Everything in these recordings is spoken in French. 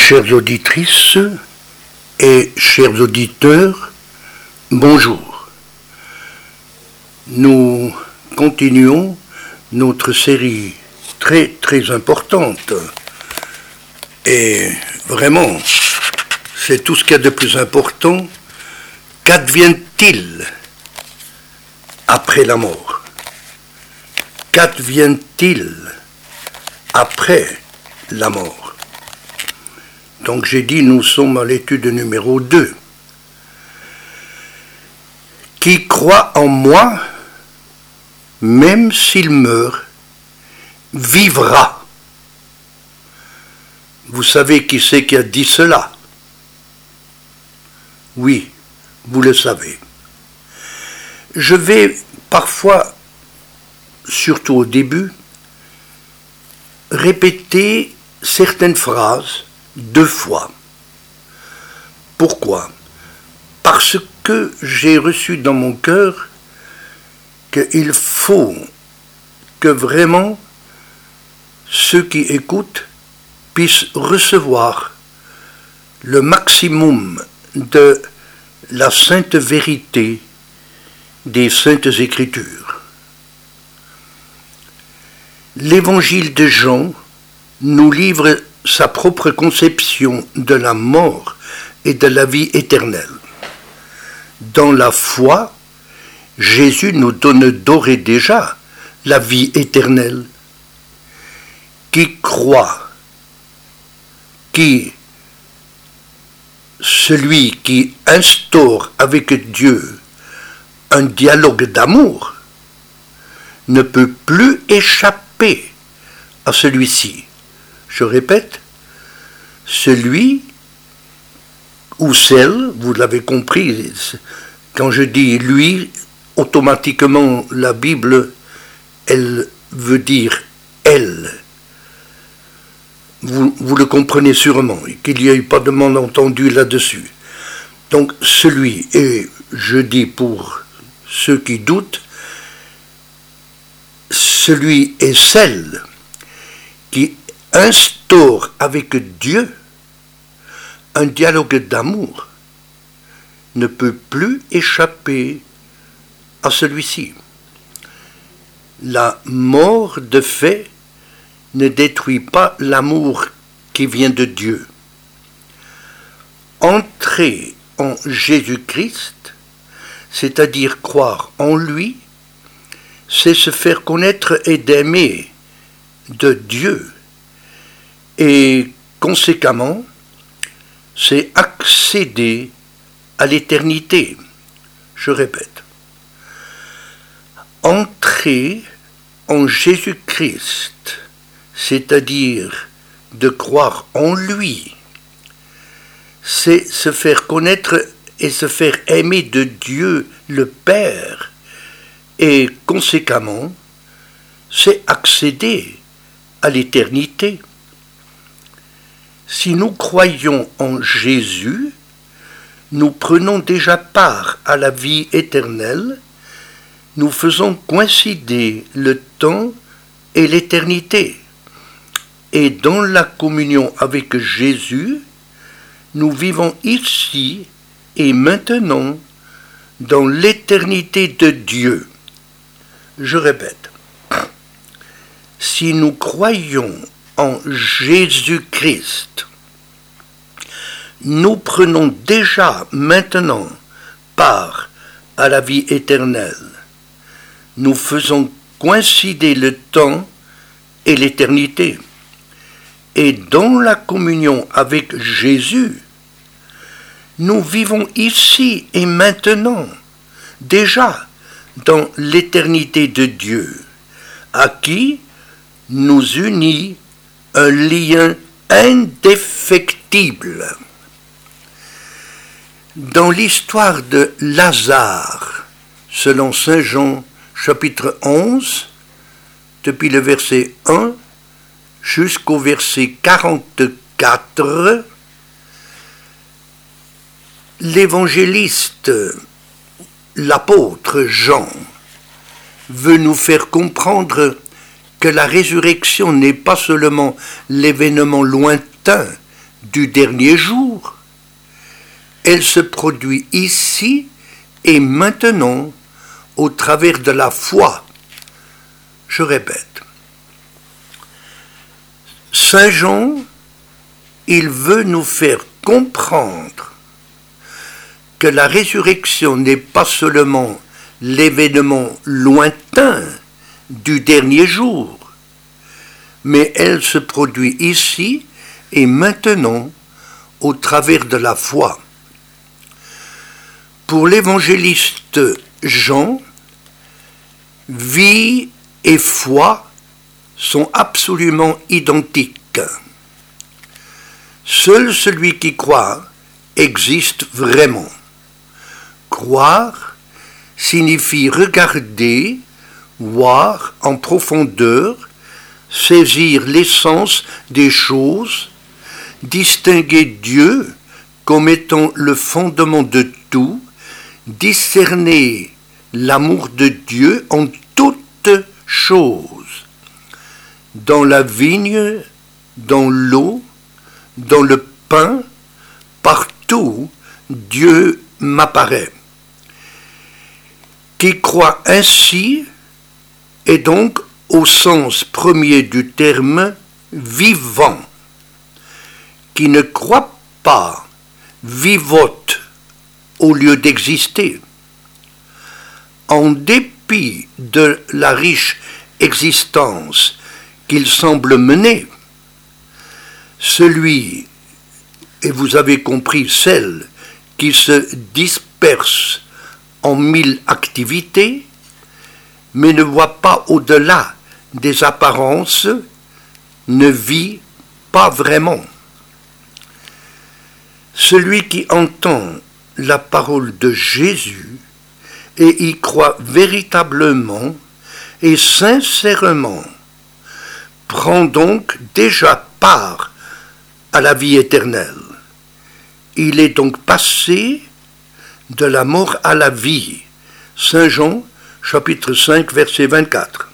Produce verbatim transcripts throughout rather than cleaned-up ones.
Chères auditrices et chers auditeurs, bonjour. Nous continuons notre série très très importante et vraiment c'est tout ce qu'il y a de plus important. Qu'advient-il après la mort? Qu'advient-il après la mort? Donc j'ai dit, nous sommes à l'étude numéro deux. Qui croit en moi, même s'il meurt, vivra. Vous savez qui c'est qui a dit cela? Oui, vous le savez. Je vais parfois, surtout au début, répéter certaines phrases deux fois. Pourquoi? Parce que j'ai reçu dans mon cœur qu'il faut que vraiment ceux qui écoutent puissent recevoir le maximum de la sainte vérité des saintes Écritures. L'Évangile de Jean nous livre sa propre conception de la mort et de la vie éternelle. Dans la foi, Jésus nous donne d'ores et déjà la vie éternelle. Qui croit, qui, celui qui instaure avec Dieu un dialogue d'amour, ne peut plus échapper à celui-ci. Je répète, celui ou celle, vous l'avez compris, quand je dis lui, automatiquement la Bible, elle veut dire elle. Vous, vous le comprenez sûrement, qu'il n'y ait pas de malentendu là-dessus. Donc celui, et je dis pour ceux qui doutent, celui et celle qui instaure avec Dieu un dialogue d'amour ne peut plus échapper à celui-ci. La mort de fait ne détruit pas l'amour qui vient de Dieu. Entrer en Jésus-Christ, c'est-à-dire croire en lui, c'est se faire connaître et d'aimer de Dieu. Et conséquemment, c'est accéder à l'éternité. Je répète. Entrer en Jésus-Christ, c'est-à-dire de croire en lui, c'est se faire connaître et se faire aimer de Dieu le Père. Et conséquemment, c'est accéder à l'éternité. Si nous croyons en Jésus, nous prenons déjà part à la vie éternelle, nous faisons coïncider le temps et l'éternité. Et dans la communion avec Jésus, nous vivons ici et maintenant dans l'éternité de Dieu. Je répète, si nous croyons en Jésus-Christ, nous prenons déjà maintenant part à la vie éternelle. Nous faisons coïncider le temps et l'éternité. Et dans la communion avec Jésus, nous vivons ici et maintenant, déjà dans l'éternité de Dieu, à qui nous unit un lien indéfectible. Dans l'histoire de Lazare, selon saint Jean chapitre onze, depuis le verset un jusqu'au verset quarante-quatre, l'évangéliste, l'apôtre Jean, veut nous faire comprendre que la résurrection n'est pas seulement l'événement lointain du dernier jour. Elle se produit ici et maintenant au travers de la foi. Je répète. Saint Jean, il veut nous faire comprendre que la résurrection n'est pas seulement l'événement lointain du dernier jour, mais elle se produit ici et maintenant au travers de la foi. Pour l'évangéliste Jean, vie et foi sont absolument identiques. Seul celui qui croit existe vraiment. Croire signifie regarder, voir en profondeur, saisir l'essence des choses, distinguer Dieu comme étant le fondement de tout, discerner l'amour de Dieu en toutes choses. Dans la vigne, dans l'eau, dans le pain, partout, Dieu m'apparaît. Qui croit ainsi est donc, au sens premier du terme, vivant. Qui ne croit pas vivote au lieu d'exister. En dépit de la riche existence qu'il semble mener, celui, et vous avez compris, celle qui se disperse en mille activités, mais ne voit pas au-delà des apparences, ne vit pas vraiment. Celui qui entend la parole de Jésus et y croit véritablement et sincèrement, prend donc déjà part à la vie éternelle. Il est donc passé de la mort à la vie. Saint Jean, chapitre cinq, verset vingt-quatre.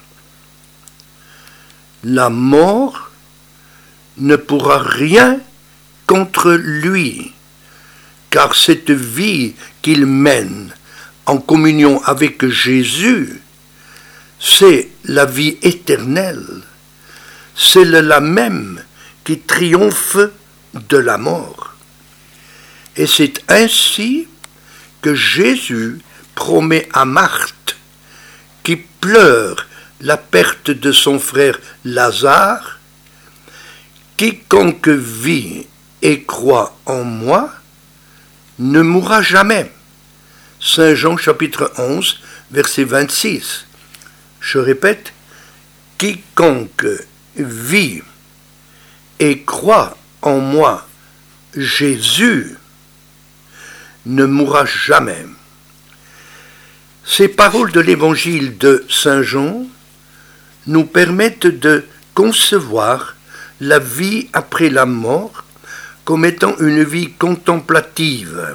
La mort ne pourra rien contre lui, car cette vie qu'il mène en communion avec Jésus, c'est la vie éternelle, celle-là même qui triomphe de la mort. Et c'est ainsi que Jésus promet à Marthe, qui pleure la perte de son frère Lazare, « Quiconque vit et croit en moi ne mourra jamais. » Saint Jean chapitre onze, verset vingt-six. Je répète, « Quiconque vit et croit en moi, Jésus, ne mourra jamais. » Ces paroles de l'évangile de Saint Jean nous permettent de concevoir la vie après la mort comme étant une vie contemplative.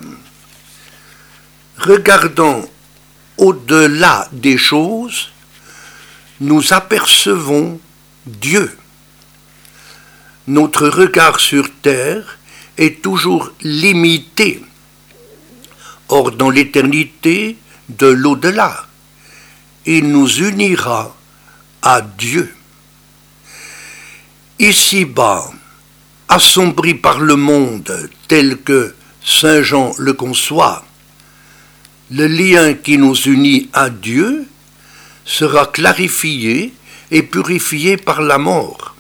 Regardant au-delà des choses, nous apercevons Dieu. Notre regard sur terre est toujours limité. Or, dans l'éternité de l'au-delà, il nous unira à Dieu. Ici-bas, assombri par le monde tel que Saint Jean le conçoit, le lien qui nous unit à Dieu sera clarifié et purifié par la mort.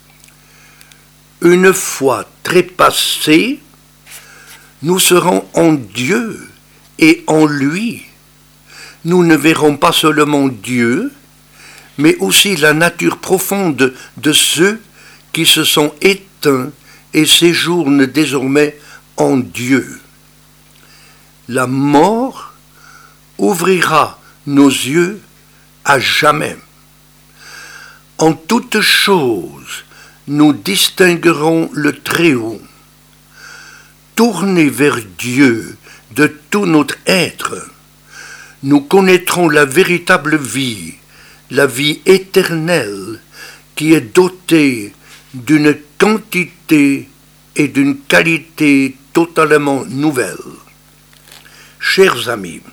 Une fois trépassés, nous serons en Dieu et en lui. Nous ne verrons pas seulement Dieu, mais aussi la nature profonde de ceux qui se sont éteints et séjournent désormais en Dieu. La mort ouvrira nos yeux à jamais. En toutes choses, nous distinguerons le Très-Haut. Tournés vers Dieu de tout notre être, nous connaîtrons la véritable vie, la vie éternelle, qui est dotée d'une quantité et d'une qualité totalement nouvelle. Chers amis,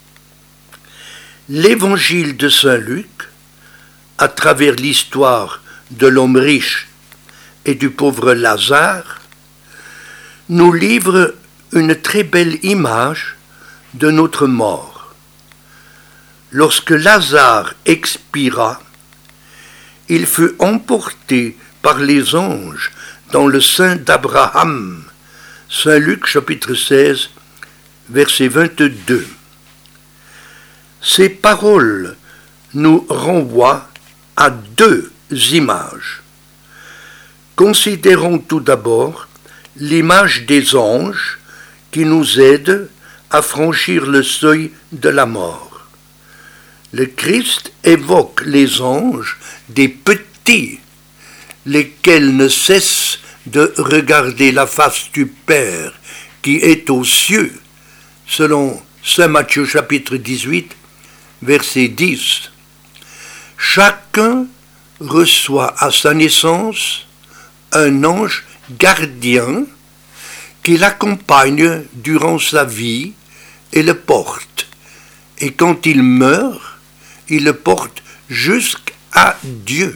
l'évangile de Saint Luc, à travers l'histoire de l'homme riche et du pauvre Lazare, nous livre une très belle image de notre mort. Lorsque Lazare expira, il fut emporté par les anges dans le sein d'Abraham. Saint Luc chapitre seize, verset vingt-deux. Ces paroles nous renvoient à deux images. Considérons tout d'abord l'image des anges qui nous aident à franchir le seuil de la mort. Le Christ évoque les anges des petits, lesquels ne cessent de regarder la face du Père qui est aux cieux, selon Saint Matthieu chapitre dix-huit, verset dix. Chacun reçoit à sa naissance un ange gardien qui l'accompagne durant sa vie et le porte. Et quand il meurt, il le porte jusqu'à Dieu.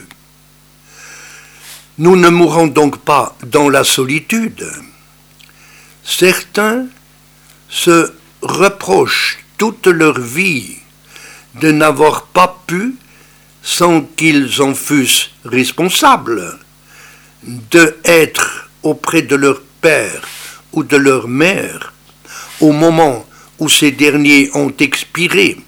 Nous ne mourrons donc pas dans la solitude. Certains se reprochent toute leur vie de n'avoir pas pu, sans qu'ils en fussent responsables, de être auprès de leur père ou de leur mère au moment où ces derniers ont expiré.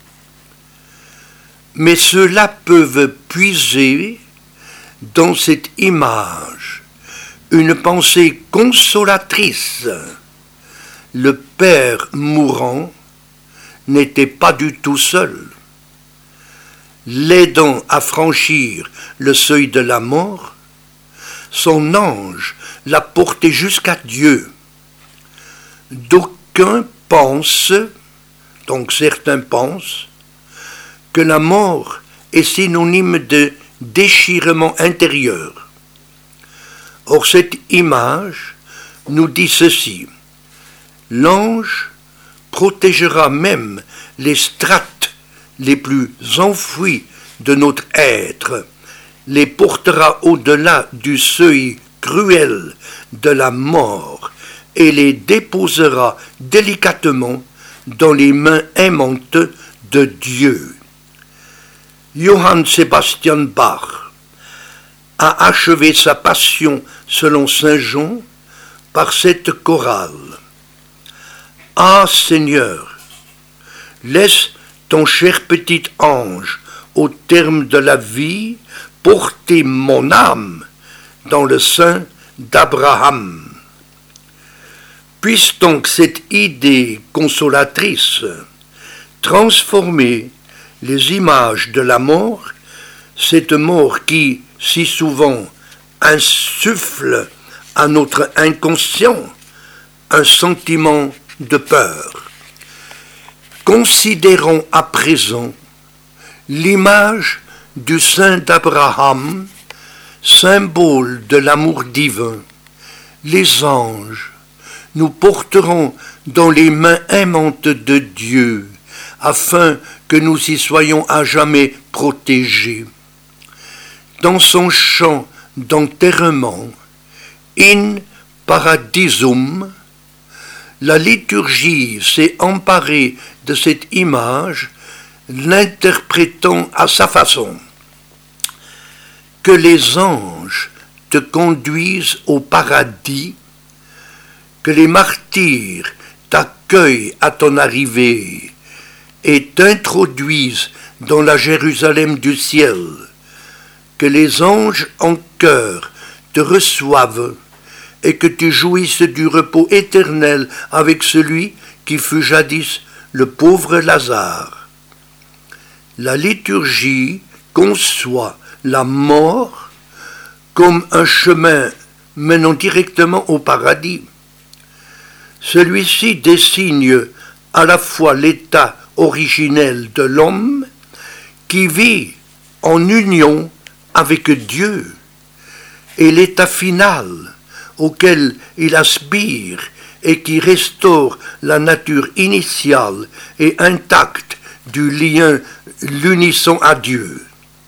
Mais ceux-là peuvent puiser dans cette image une pensée consolatrice. Le père mourant n'était pas du tout seul. L'aidant à franchir le seuil de la mort, son ange l'a porté jusqu'à Dieu. D'aucuns pensent, donc certains pensent, que la mort est synonyme de déchirement intérieur. Or, cette image nous dit ceci: l'ange protégera même les strates les plus enfouies de notre être, les portera au-delà du seuil cruel de la mort et les déposera délicatement dans les mains aimantes de Dieu. Johann Sebastian Bach a achevé sa passion selon saint Jean par cette chorale. Ah Seigneur, laisse ton cher petit ange au terme de la vie porter mon âme dans le sein d'Abraham. Puisse donc cette idée consolatrice transformer les images de la mort, cette mort qui, si souvent, insuffle à notre inconscient un sentiment de peur. Considérons à présent l'image du sein d'Abraham, symbole de l'amour divin. Les anges nous porteront dans les mains aimantes de Dieu, afin que nous y soyons à jamais protégés. Dans son chant d'enterrement, In Paradisum, la liturgie s'est emparée de cette image, l'interprétant à sa façon. Que les anges te conduisent au paradis, que les martyrs t'accueillent à ton arrivée et t'introduisent dans la Jérusalem du ciel, que les anges en chœur te reçoivent et que tu jouisses du repos éternel avec celui qui fut jadis le pauvre Lazare. La liturgie conçoit la mort comme un chemin menant directement au paradis. Celui-ci désigne à la fois l'état originel de l'homme qui vit en union avec Dieu et l'état final auquel il aspire et qui restaure la nature initiale et intacte du lien l'unisson à Dieu.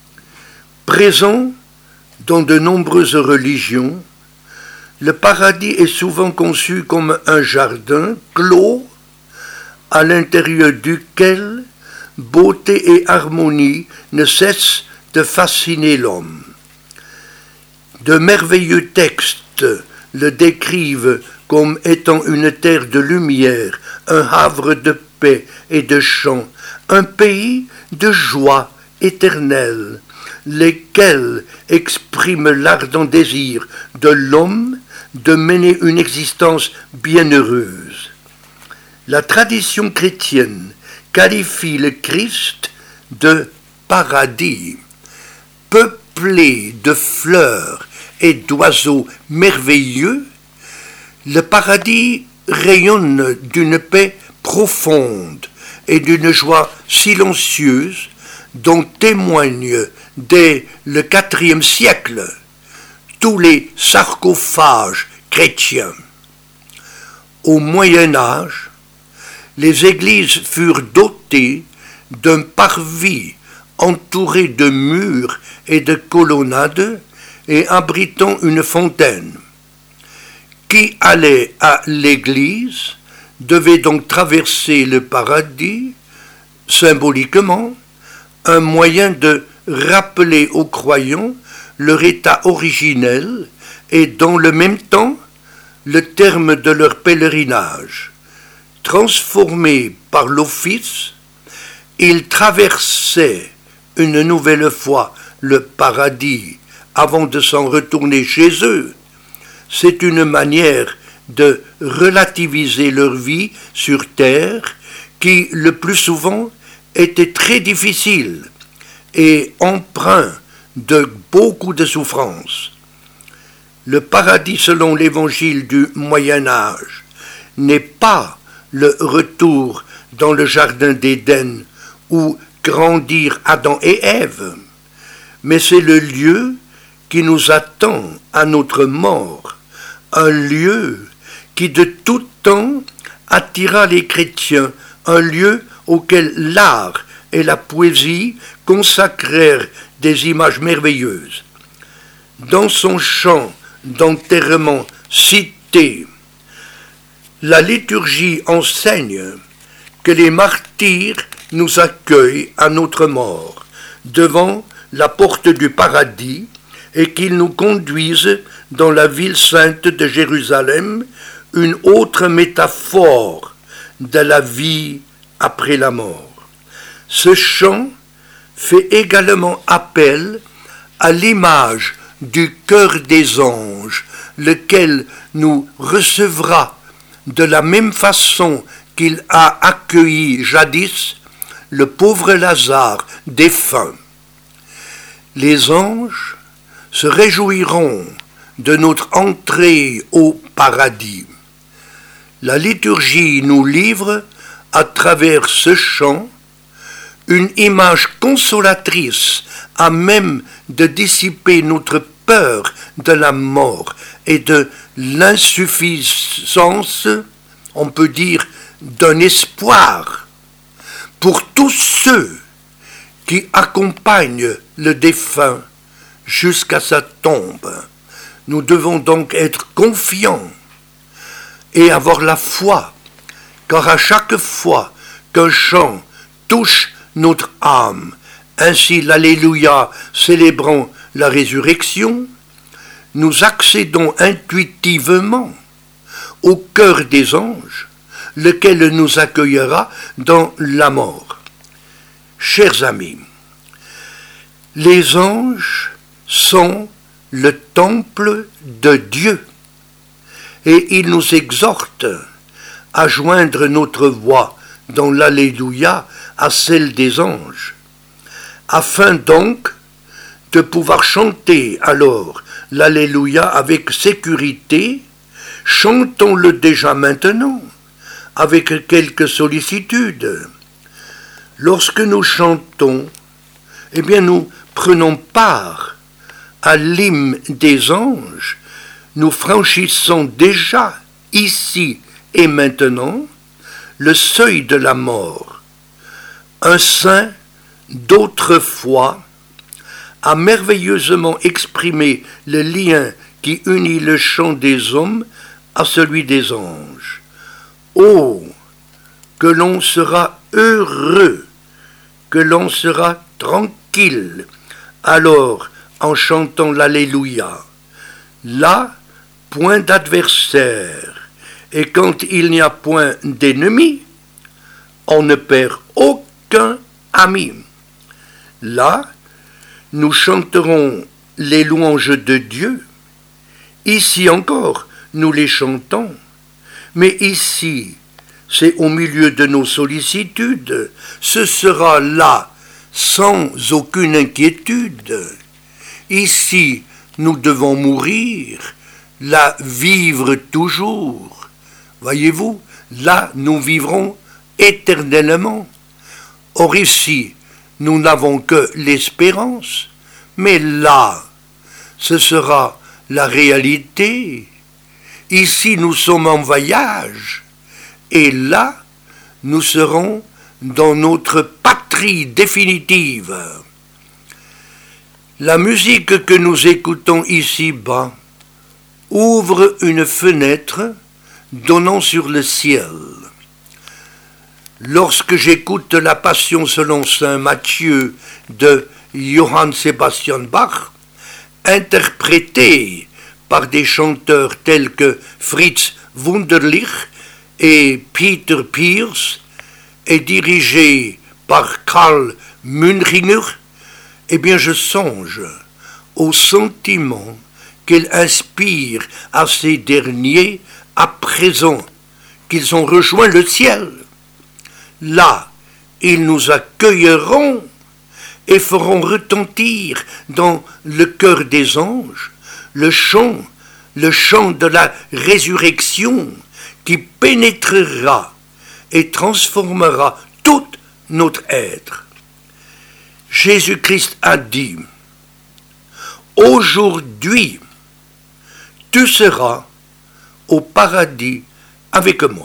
Présent dans de nombreuses religions, le paradis est souvent conçu comme un jardin clos à l'intérieur duquel beauté et harmonie ne cessent de fasciner l'homme. De merveilleux textes le décrivent comme étant une terre de lumière, un havre de paix et de chant, un pays de joie éternelle, lesquels expriment l'ardent désir de l'homme de mener une existence bienheureuse. La tradition chrétienne qualifie le Christ de paradis, peuplé de fleurs et d'oiseaux merveilleux. Le paradis rayonne d'une paix profonde et d'une joie silencieuse dont témoignent dès le quatrième siècle tous les sarcophages chrétiens. Au Moyen Âge, les églises furent dotées d'un parvis entouré de murs et de colonnades et abritant une fontaine. Qui allait à l'église devait donc traverser le paradis, symboliquement, un moyen de rappeler aux croyants leur état originel et dans le même temps le terme de leur pèlerinage. Transformés par l'office, ils traversaient une nouvelle fois le paradis avant de s'en retourner chez eux. C'est une manière de relativiser leur vie sur terre qui, le plus souvent, était très difficile et empreint de beaucoup de souffrances. Le paradis selon l'évangile du Moyen Âge n'est pas le retour dans le jardin d'Éden où grandirent Adam et Ève, mais c'est le lieu qui nous attend à notre mort, un lieu qui de tout temps attira les chrétiens, un lieu auquel l'art et la poésie consacrèrent des images merveilleuses. Dans son chant d'enterrement cité, la liturgie enseigne que les martyrs nous accueillent à notre mort devant la porte du paradis et qu'ils nous conduisent dans la ville sainte de Jérusalem, une autre métaphore de la vie après la mort. Ce chant fait également appel à l'image du cœur des anges, lequel nous recevra de la même façon qu'il a accueilli jadis le pauvre Lazare défunt. Les anges se réjouiront de notre entrée au paradis. La liturgie nous livre, à travers ce chant, une image consolatrice à même de dissiper notre peur de la mort et de l'insuffisance, on peut dire, d'un espoir pour tous ceux qui accompagnent le défunt jusqu'à sa tombe. Nous devons donc être confiants et avoir la foi, car à chaque fois qu'un chant touche notre âme, ainsi l'Alléluia célébrant la résurrection, nous accédons intuitivement au cœur des anges, lequel nous accueillera dans la mort. Chers amis, les anges sont le temple de Dieu et ils nous exhortent à joindre notre voix dans l'Alléluia à celle des anges, afin donc de pouvoir chanter alors l'Alléluia avec sécurité. Chantons-le déjà maintenant, avec quelque sollicitude. Lorsque nous chantons, eh bien nous prenons part à l'hymne des anges, nous franchissons déjà, ici et maintenant, le seuil de la mort. Un saint d'autrefois a merveilleusement exprimé le lien qui unit le chant des hommes à celui des anges. Oh, que l'on sera heureux, que l'on sera tranquille, alors en chantant l'Alléluia. Là, point d'adversaire, et quand il n'y a point d'ennemi, on ne perd aucun ami. Là, nous chanterons les louanges de Dieu. Ici encore, nous les chantons. Mais ici, c'est au milieu de nos sollicitudes. Ce sera là, sans aucune inquiétude. Ici, nous devons mourir, là, vivre toujours. Voyez-vous, là, nous vivrons éternellement. Or ici, nous n'avons que l'espérance, mais là, ce sera la réalité. Ici, nous sommes en voyage, et là, nous serons dans notre patrie définitive. La musique que nous écoutons ici-bas ouvre une fenêtre donnant sur le ciel. Lorsque j'écoute la Passion selon saint Matthieu de Johann Sebastian Bach, interprétée par des chanteurs tels que Fritz Wunderlich et Peter Pierce, et dirigée par Karl Münchinger, eh bien je songe au sentiment qu'elle inspire à ces derniers à présent qu'ils ont rejoint le ciel. Là, ils nous accueilleront et feront retentir dans le cœur des anges le chant, le chant de la résurrection qui pénétrera et transformera tout notre être. Jésus-Christ a dit, « Aujourd'hui, tu seras au paradis avec moi. »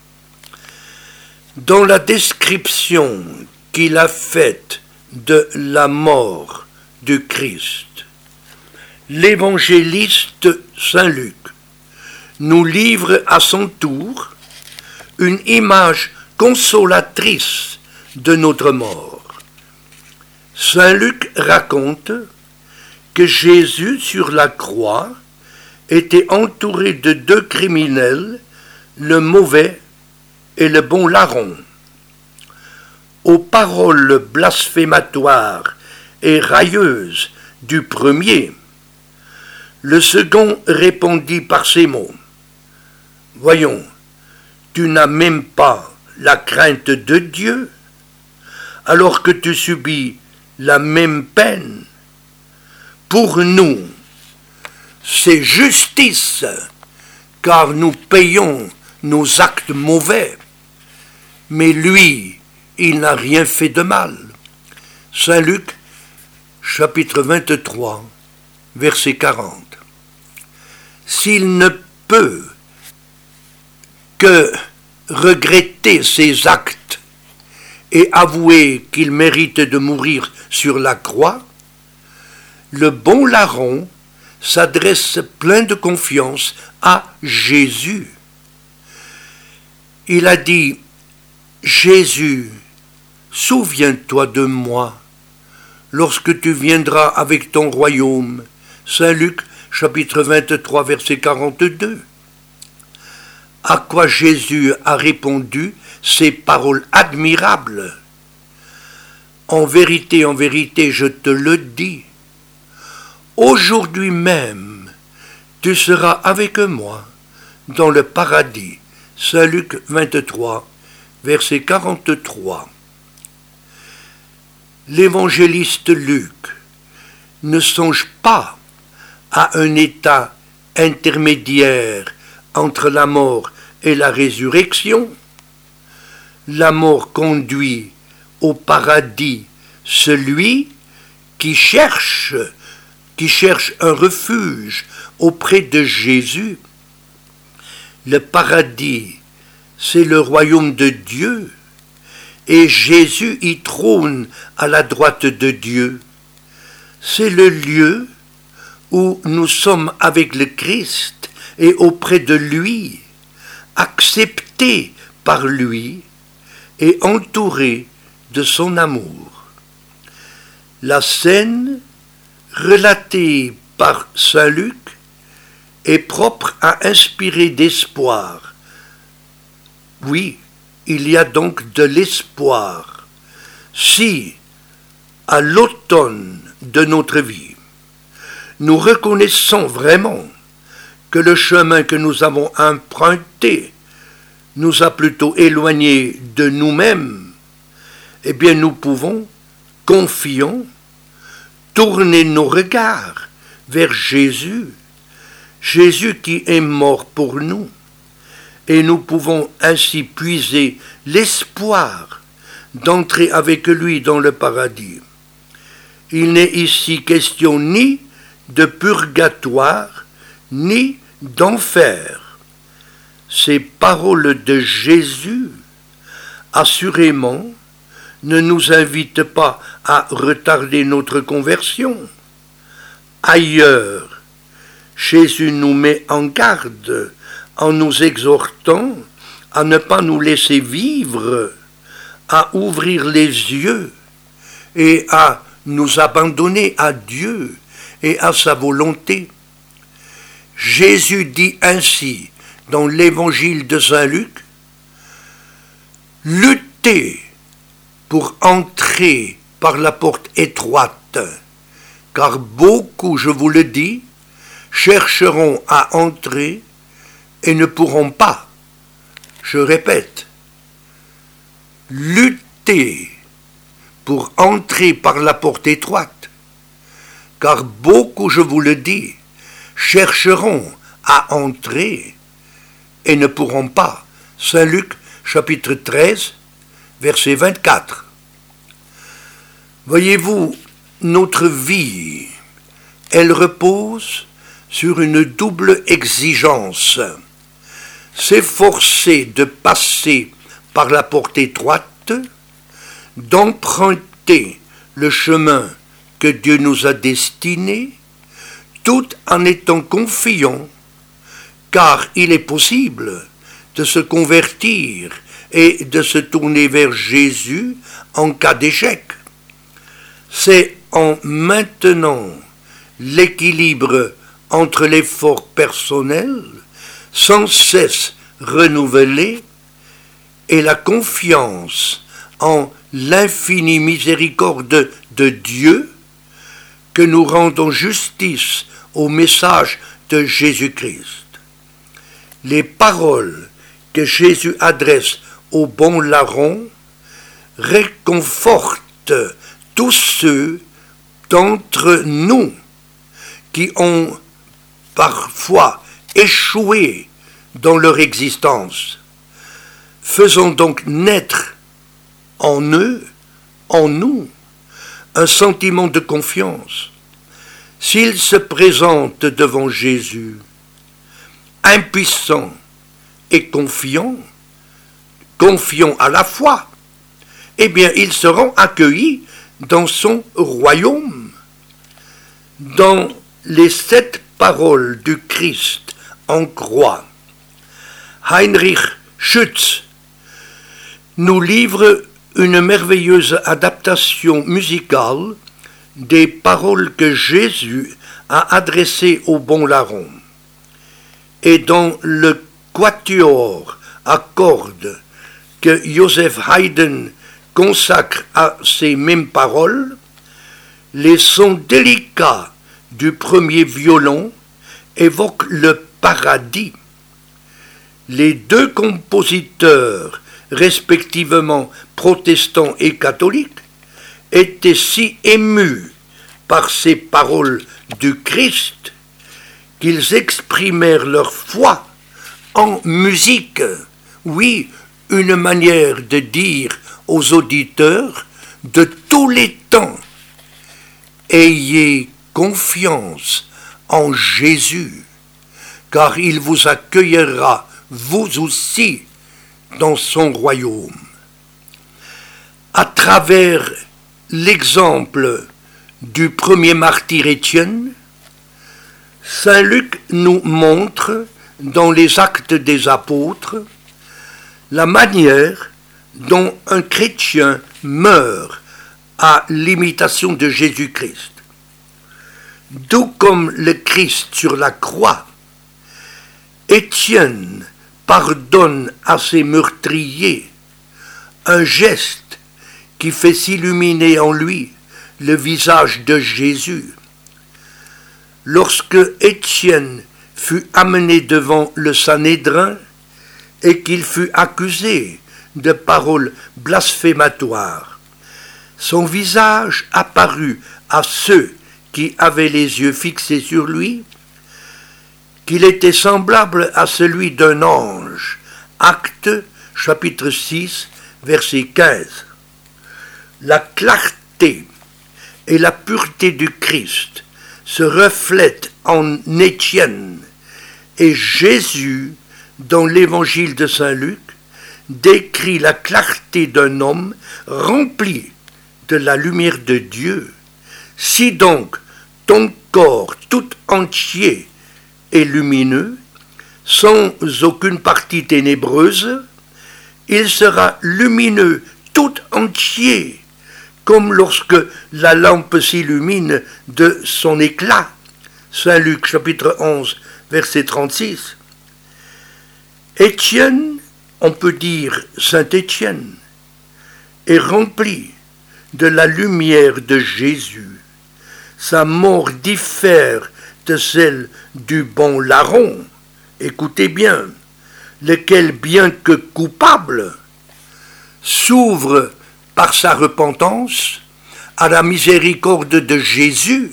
Dans la description qu'il a faite de la mort du Christ, l'évangéliste Saint Luc nous livre à son tour une image consolatrice de notre mort. Saint Luc raconte que Jésus sur la croix était entouré de deux criminels, le mauvais et le bon larron. Aux paroles blasphématoires et railleuses du premier, le second répondit par ces mots, « Voyons, tu n'as même pas la crainte de Dieu, alors que tu subis la même peine. Pour nous, c'est justice, car nous payons nos actes mauvais. Mais lui, il n'a rien fait de mal. » Saint Luc, chapitre vingt-trois, verset quarante. S'il ne peut que regretter ses actes et avouer qu'il mérite de mourir sur la croix, le bon larron s'adresse plein de confiance à Jésus. Il a dit, « Jésus, souviens-toi de moi lorsque tu viendras avec ton royaume. » Saint Luc, chapitre vingt-trois, verset quarante-deux. À quoi Jésus a répondu ces paroles admirables. « En vérité, en vérité, je te le dis, aujourd'hui même, tu seras avec moi dans le paradis. » Saint Luc vingt-trois, verset quarante-trois. L'évangéliste Luc ne songe pas à un état intermédiaire entre la mort et la résurrection. La mort conduit au paradis celui qui cherche, qui cherche un refuge auprès de Jésus. Le paradis, c'est le royaume de Dieu, et Jésus y trône à la droite de Dieu. C'est le lieu où nous sommes avec le Christ et auprès de lui, acceptés par lui et entourés de son amour. La scène, relatée par saint Luc, est propre à inspirer d'espoir. Oui, il y a donc de l'espoir si, à l'automne de notre vie, nous reconnaissons vraiment que le chemin que nous avons emprunté nous a plutôt éloignés de nous-mêmes, eh bien nous pouvons, confiants, tourner nos regards vers Jésus, Jésus qui est mort pour nous, et nous pouvons ainsi puiser l'espoir d'entrer avec lui dans le paradis. Il n'est ici question ni de purgatoire, ni d'enfer. Ces paroles de Jésus, assurément, ne nous invitent pas à retarder notre conversion. Ailleurs, Jésus nous met en garde en nous exhortant à ne pas nous laisser vivre, à ouvrir les yeux et à nous abandonner à Dieu et à sa volonté. Jésus dit ainsi dans l'évangile de saint Luc, « Luttez pour entrer par la porte étroite, car beaucoup, je vous le dis, chercheront à entrer et ne pourront pas. » Je répète, luttez pour entrer par la porte étroite, car beaucoup, je vous le dis, chercheront à entrer et ne pourront pas. saint Luc, chapitre treize, verset vingt-quatre. Voyez-vous, notre vie, elle repose sur une double exigence. S'efforcer de passer par la porte étroite, d'emprunter le chemin que Dieu nous a destiné, tout en étant confiant, car il est possible de se convertir et de se tourner vers Jésus en cas d'échec. C'est en maintenant l'équilibre entre l'effort personnel, sans cesse renouvelé, et la confiance en l'infinie miséricorde de Dieu, que nous rendons justice au message de Jésus-Christ. Les paroles que Jésus adresse au bon larron réconfortent tous ceux d'entre nous qui ont parfois échoué dans leur existence. Faisons donc naître en eux, en nous, un sentiment de confiance. S'ils se présentent devant Jésus, impuissants et confiants, confiants à la fois, eh bien ils seront accueillis dans son royaume. Dans les sept paroles du Christ en croix, Heinrich Schütz nous livre une merveilleuse adaptation musicale des paroles que Jésus a adressées au bon larron. Et dans le quatuor à cordes que Joseph Haydn consacre à ces mêmes paroles, les sons délicats du premier violon évoquent le paradis. Les deux compositeurs, respectivement protestants et catholiques, étaient si émus par ces paroles du Christ qu'ils exprimèrent leur foi en musique. Oui, une manière de dire aux auditeurs de tous les temps: ayez confiance en Jésus. car il vous accueillera, vous aussi, dans son royaume. À travers l'exemple du premier martyr Étienne, saint Luc nous montre, dans les Actes des Apôtres, la manière dont un chrétien meurt à l'imitation de Jésus-Christ. Tout comme le Christ sur la croix, Étienne pardonne à ses meurtriers, un geste qui fait s'illuminer en lui le visage de Jésus. Lorsque Étienne fut amené devant le Sanhédrin et qu'il fut accusé de paroles blasphématoires, son visage apparut à ceux qui avaient les yeux fixés sur lui, qu'il était semblable à celui d'un ange. Actes, chapitre six, verset quinze. La clarté et la pureté du Christ se reflètent en Étienne, et Jésus, dans l'évangile de saint Luc, décrit la clarté d'un homme rempli de la lumière de Dieu. Si donc ton corps tout entier est lumineux, sans aucune partie ténébreuse, il sera lumineux tout entier, comme lorsque la lampe s'illumine de son éclat. saint Luc chapitre onze, verset trente-six. Étienne, on peut dire saint Étienne, est rempli de la lumière de Jésus. Sa mort diffère de celle du bon larron, écoutez bien, lequel, bien que coupable, s'ouvre par sa repentance à la miséricorde de Jésus.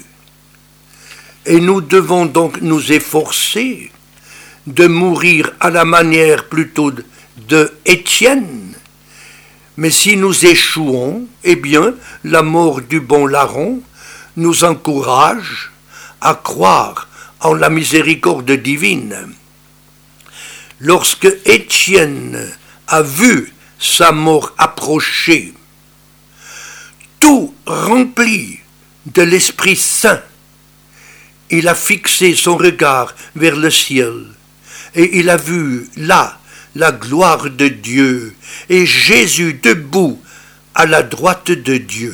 Et nous devons donc nous efforcer de mourir à la manière plutôt de, de Étienne. Mais si nous échouons, eh bien, la mort du bon larron nous encourage à croire en la miséricorde divine. Lorsque Étienne a vu sa mort approcher, tout rempli de l'Esprit Saint, il a fixé son regard vers le ciel, et il a vu là la gloire de Dieu, et Jésus debout à la droite de Dieu.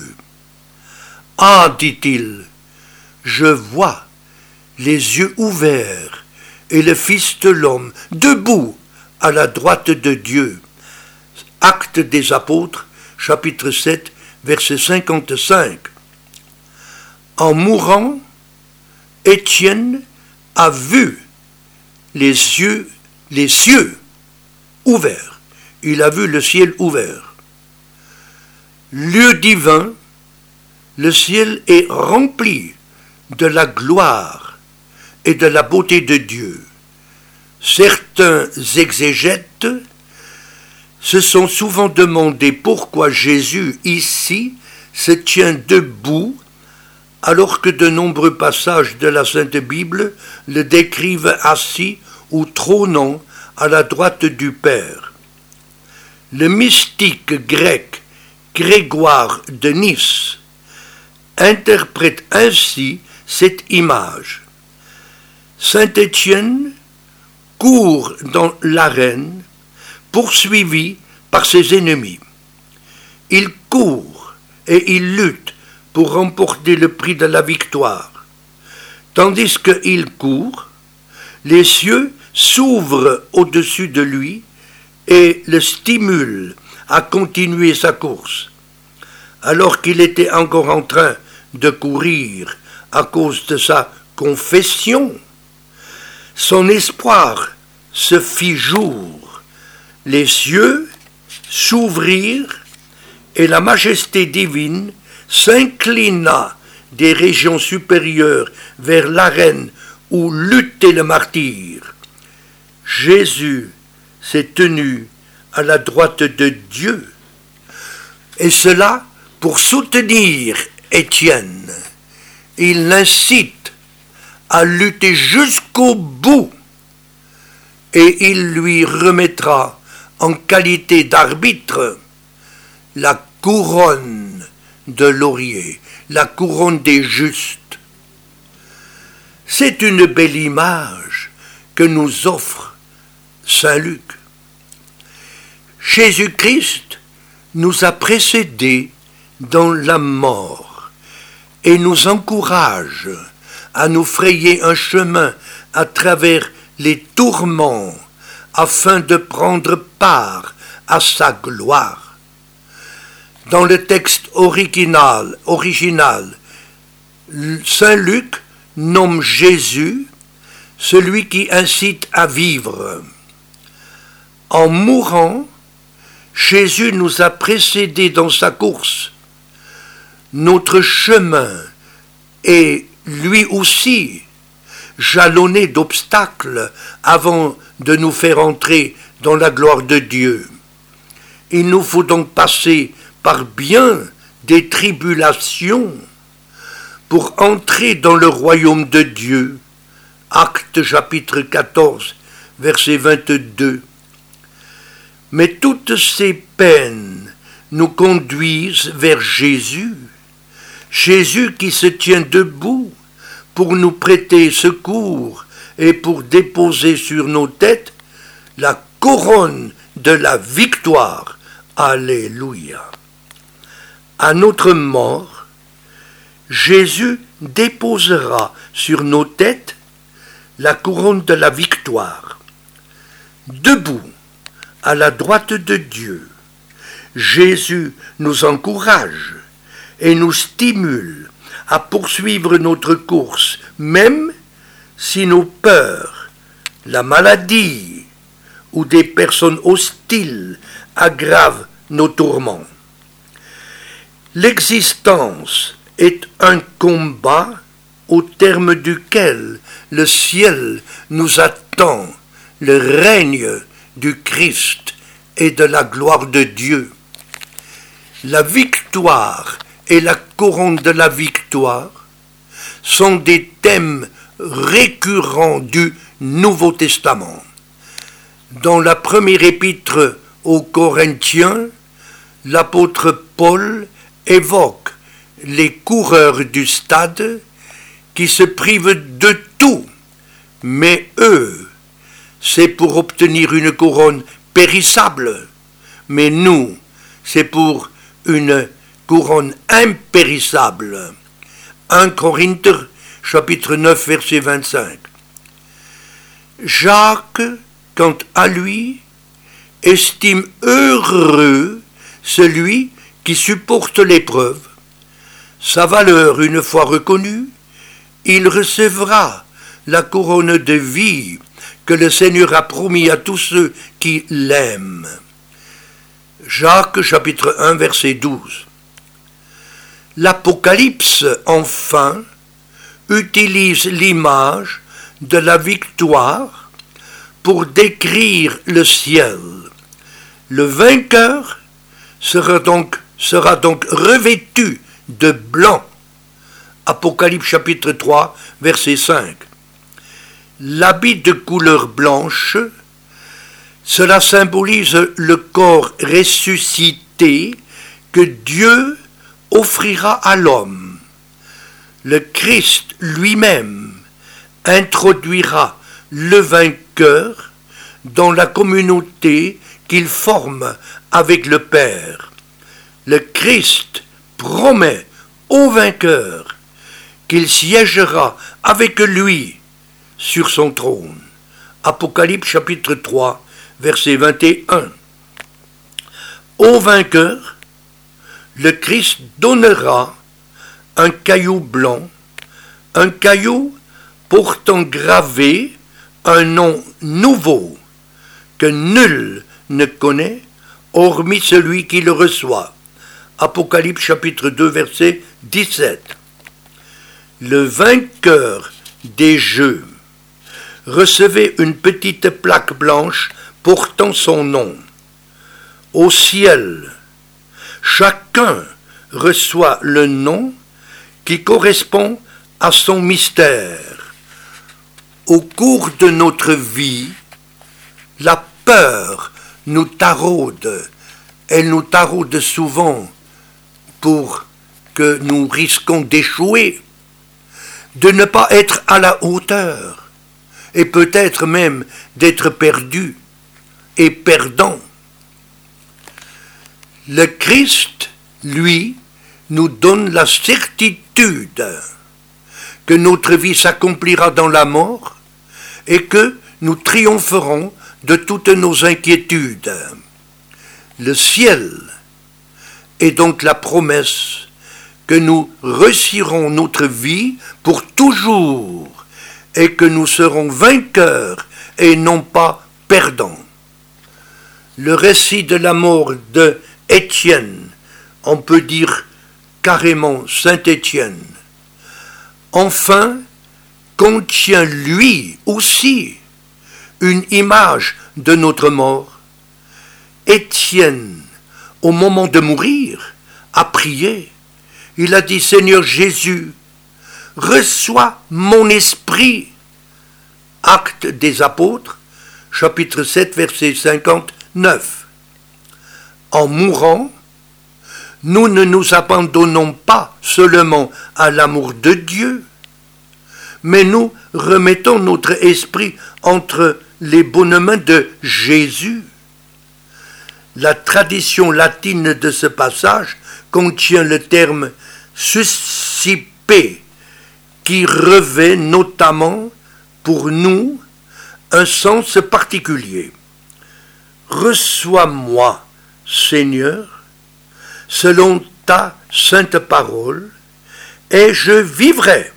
« Ah, dit-il, je vois les yeux ouverts et le Fils de l'homme debout à la droite de Dieu. » Actes des Apôtres, chapitre sept, verset cinquante-cinq. En mourant, Étienne a vu les yeux, les cieux ouverts. Il a vu le ciel ouvert. Lieu divin, le ciel est rempli de la gloire et de la beauté de Dieu. Certains exégètes se sont souvent demandé pourquoi Jésus, ici, se tient debout, alors que de nombreux passages de la Sainte Bible le décrivent assis ou trônant à la droite du Père. Le mystique grec Grégoire de Nice interprète ainsi cette image. Saint Étienne court dans l'arène, poursuivi par ses ennemis. Il court et il lutte pour remporter le prix de la victoire. Tandis qu'il court, les cieux s'ouvrent au-dessus de lui et le stimulent à continuer sa course. Alors qu'il était encore en train de courir à cause de sa confession, son espoir se fit jour. Les cieux s'ouvrirent et la majesté divine s'inclina des régions supérieures vers l'arène où luttait le martyr. Jésus s'est tenu à la droite de Dieu, et cela pour soutenir Étienne. Il l'incite à lutter jusqu'au bout et il lui remettra en qualité d'arbitre la couronne de laurier, la couronne des justes. C'est une belle image que nous offre saint Luc. Jésus-Christ nous a précédés dans la mort et nous encourage à nous frayer un chemin à travers les tourments afin de prendre part à sa gloire. Dans le texte original, original, saint Luc nomme Jésus celui qui incite à vivre. En mourant, Jésus nous a précédés dans sa course. Notre chemin est lui aussi jalonné d'obstacles avant de nous faire entrer dans la gloire de Dieu. Il nous faut donc passer par bien des tribulations pour entrer dans le royaume de Dieu. Actes chapitre quatorze, verset vingt-deux. Mais toutes ces peines nous conduisent vers Jésus, Jésus qui se tient debout pour nous prêter secours et pour déposer sur nos têtes la couronne de la victoire. Alléluia. À notre mort, Jésus déposera sur nos têtes la couronne de la victoire. Debout, à la droite de Dieu, Jésus nous encourage et nous stimule à poursuivre notre course, même si nos peurs, la maladie ou des personnes hostiles aggravent nos tourments. L'existence est un combat au terme duquel le ciel nous attend, le règne du Christ et de la gloire de Dieu. La victoire et la couronne de la victoire sont des thèmes récurrents du Nouveau Testament. Dans la première épître aux Corinthiens, l'apôtre Paul évoque les coureurs du stade qui se privent de tout, mais eux, c'est pour obtenir une couronne périssable, mais nous, c'est pour une couronne impérissable. un Corinthiens, chapitre neuf, verset vingt-cinq. Jacques, quant à lui, estime heureux celui qui supporte l'épreuve. Sa valeur une fois reconnue, il recevra la couronne de vie que le Seigneur a promis à tous ceux qui l'aiment. Jacques chapitre un verset douze. L'Apocalypse, enfin, utilise l'image de la victoire pour décrire le ciel. Le vainqueur sera donc, sera donc revêtu de blanc. Apocalypse chapitre trois verset cinq. L'habit de couleur blanche, cela symbolise le corps ressuscité que Dieu offrira à l'homme. Le Christ lui-même introduira le vainqueur dans la communauté qu'il forme avec le Père. Le Christ promet au vainqueur qu'il siégera avec lui sur son trône. Apocalypse chapitre trois, verset vingt et un. Au vainqueur, le Christ donnera un caillou blanc, un caillou portant gravé un nom nouveau que nul ne connaît, hormis celui qui le reçoit. Apocalypse chapitre deux, verset dix-sept. Le vainqueur des jeux recevait une petite plaque blanche portant son nom. Au ciel, chacun reçoit le nom qui correspond à son mystère. Au cours de notre vie, la peur nous taraude. Elle nous taraude souvent pour que nous risquons d'échouer, de ne pas être à la hauteur, et peut-être même d'être perdus et perdants. Le Christ, lui, nous donne la certitude que notre vie s'accomplira dans la mort et que nous triompherons de toutes nos inquiétudes. Le ciel est donc la promesse que nous réussirons notre vie pour toujours et que nous serons vainqueurs et non pas perdants. Le récit de la mort de Étienne, on peut dire carrément Saint Étienne, enfin contient lui aussi une image de notre mort. Étienne, au moment de mourir, a prié. Il a dit, Seigneur Jésus, reçois mon esprit. Actes des Apôtres, chapitre sept, verset cinquante-neuf. En mourant, nous ne nous abandonnons pas seulement à l'amour de Dieu, mais nous remettons notre esprit entre les bonnes mains de Jésus. La tradition latine de ce passage contient le terme suscipe, qui revêt notamment pour nous un sens particulier. Reçois-moi, Seigneur, selon ta sainte parole, et je vivrai.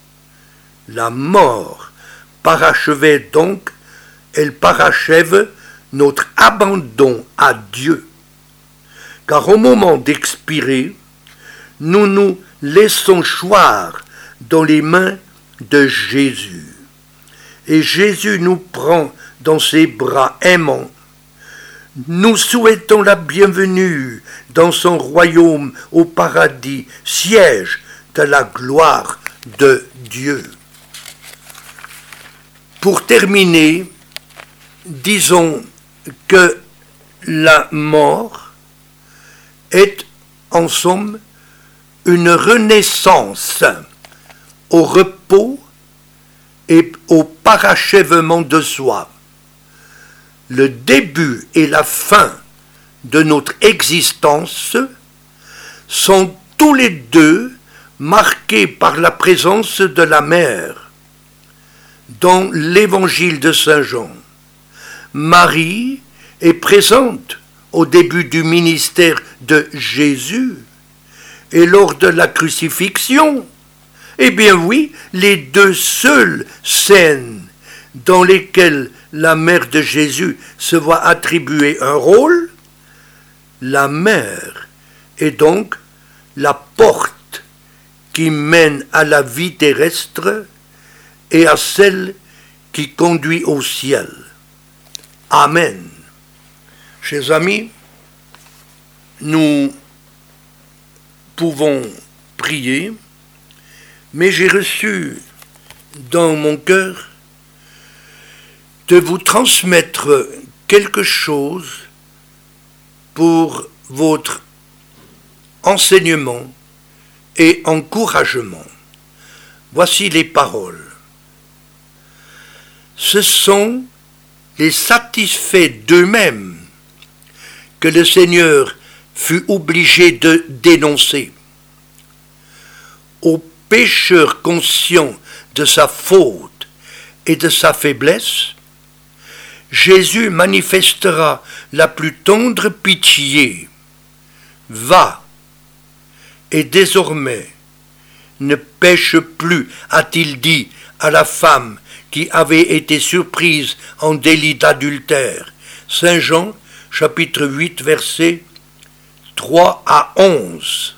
La mort parachevait donc, elle parachève notre abandon à Dieu. Car au moment d'expirer, nous nous laissons choir dans les mains de Jésus. Et Jésus nous prend dans ses bras aimants. Nous souhaitons la bienvenue dans son royaume au paradis, siège de la gloire de Dieu. Pour terminer, disons que la mort est en somme une renaissance au repos et au parachèvement de soi. Le début et la fin de notre existence sont tous les deux marqués par la présence de la mère. Dans l'évangile de Saint Jean, Marie est présente au début du ministère de Jésus et lors de la crucifixion. Eh bien oui, les deux seules scènes dans lesquelles la mère de Jésus se voit attribuer un rôle, la mère est donc la porte qui mène à la vie terrestre et à celle qui conduit au ciel. Amen. Chers amis, nous pouvons prier, mais j'ai reçu dans mon cœur de vous transmettre quelque chose pour votre enseignement et encouragement. Voici les paroles. Ce sont les satisfaits d'eux-mêmes que le Seigneur fut obligé de dénoncer. Aux pécheurs conscients de sa faute et de sa faiblesse, Jésus manifestera la plus tendre pitié. Va, et désormais, ne pêche plus, a-t-il dit à la femme qui avait été surprise en délit d'adultère. Saint Jean, chapitre huit, versets trois à onze.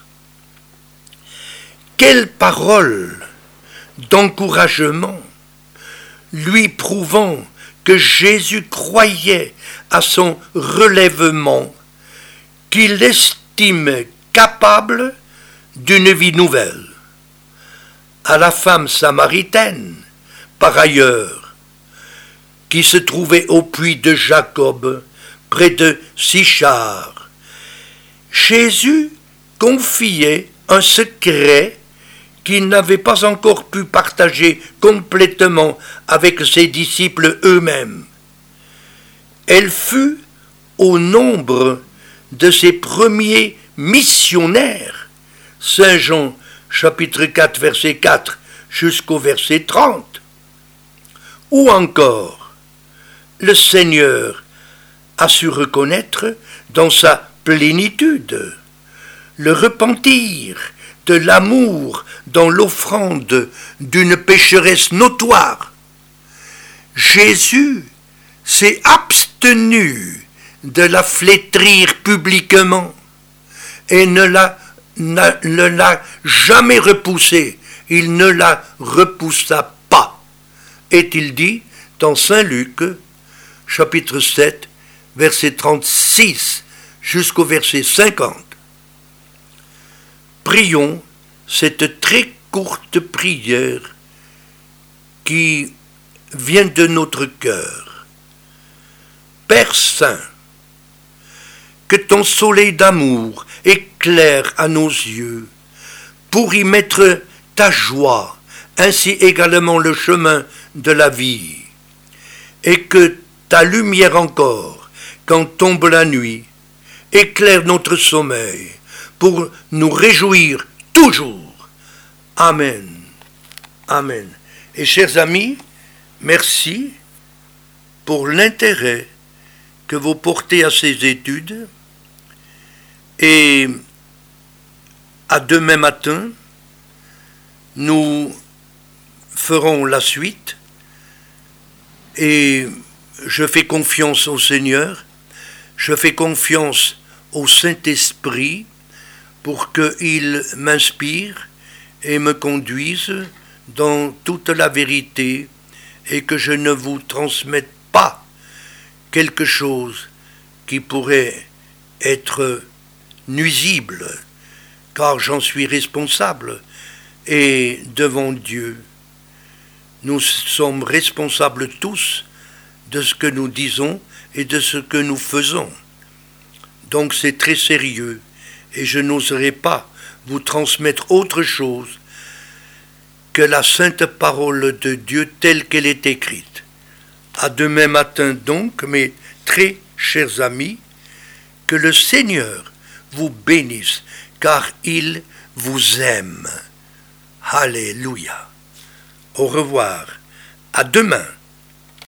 Quelle parole d'encouragement, lui prouvant que Jésus croyait à son relèvement, qu'il estime capable d'une vie nouvelle. À la femme samaritaine, par ailleurs, qui se trouvait au puits de Jacob, près de Sichar. Jésus confiait un secret qu'il n'avait pas encore pu partager complètement avec ses disciples eux-mêmes. Elle fut au nombre de ses premiers missionnaires, Saint Jean chapitre quatre verset quatre jusqu'au verset trente, ou encore le Seigneur a su reconnaître dans sa plénitude le repentir de l'amour dans l'offrande d'une pécheresse notoire. Jésus s'est abstenu de la flétrir publiquement et ne l'a, ne, ne l'a jamais repoussée. Il ne la repoussa pas, est-il dit dans Saint Luc, chapitre sept, verset trente-six jusqu'au verset cinquante. Prions cette très courte prière qui vient de notre cœur. Père Saint, que ton soleil d'amour éclaire à nos yeux pour y mettre ta joie, ainsi également le chemin de la vie, et que ta lumière encore, quand tombe la nuit, éclaire notre sommeil pour nous réjouir toujours. Amen. Amen. Et chers amis, merci pour l'intérêt que vous portez à ces études, et à demain matin, nous ferons la suite, et je fais confiance au Seigneur, je fais confiance au Saint-Esprit pour qu'il m'inspire et me conduise dans toute la vérité et que je ne vous transmette pas quelque chose qui pourrait être nuisible, car j'en suis responsable et devant Dieu. Nous sommes responsables tous de ce que nous disons et de ce que nous faisons. Donc c'est très sérieux et je n'oserais pas vous transmettre autre chose que la sainte parole de Dieu telle qu'elle est écrite. À demain matin donc, mes très chers amis, que le Seigneur vous bénisse, car il vous aime. Alléluia. Au revoir. À demain.